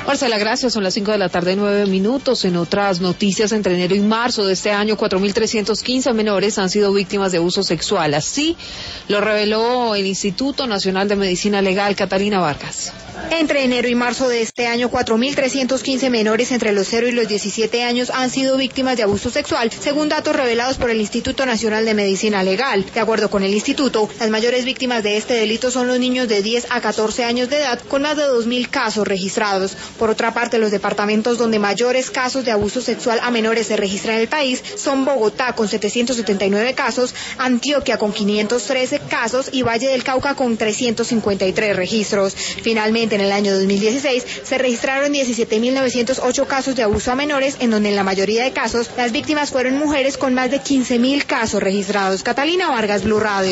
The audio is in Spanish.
Marcela, gracias. Son las 5 de la tarde, 9 minutos. En otras noticias, entre enero y marzo de este año, 4.315 menores han sido víctimas de abuso sexual. Así lo reveló el Instituto Nacional de Medicina Legal. Catalina Vargas. Entre enero y marzo de este año, 4.315 menores entre los 0 y los 17 años han sido víctimas de abuso sexual, según datos revelados por el Instituto Nacional de Medicina Legal. De acuerdo con el instituto, las mayores víctimas de este delito son los niños de 10 a 14 años de edad, con más de 2.000 casos registrados. Por otra parte, los departamentos donde mayores casos de abuso sexual a menores se registran en el país son Bogotá, con 779 casos, Antioquia, con 513 casos y Valle del Cauca, con 353 registros. Finalmente, en el año 2016 se registraron 17.908 casos de abuso a menores, en donde en la mayoría de casos las víctimas fueron mujeres, con más de 15.000 casos registrados. Catalina Vargas, Blue Radio.